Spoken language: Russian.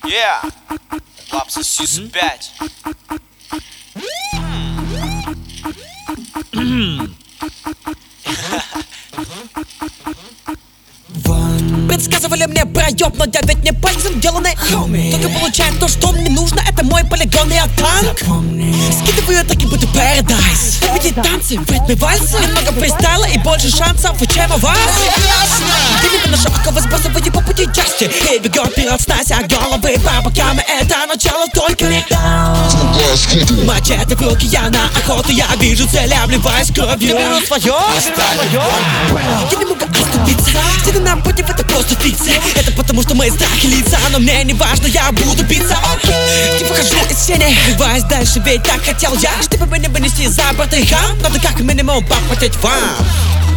Yeah, Лапса Сезон 5. Предсказывали мне проеб, но я ведь не пальцем деланный homie. Только получаем то, что мне нужно, это мой полигон, я танк. Скидываю таки будто paradise. Победить танцы, в ритме вальса. Немного фристайла и больше шансов, чем у вас. Ты наша оковы сбрасываю по пути части. И бегет вперед снося головы по бокам. Это начало только не мачете в руки, я на охоту. Я вижу цель, обливаясь кровью. Я беру свое. Я не могу оступиться. Стены напротив, это просто фикция. Это потому, что мои страхи лица. Но мне не важно, я буду биться. Не выхожу из сцены, рваюсь дальше, ведь так хотел я. Чтобы меня вынести за борт и хам. Надо как минимум попотеть вам.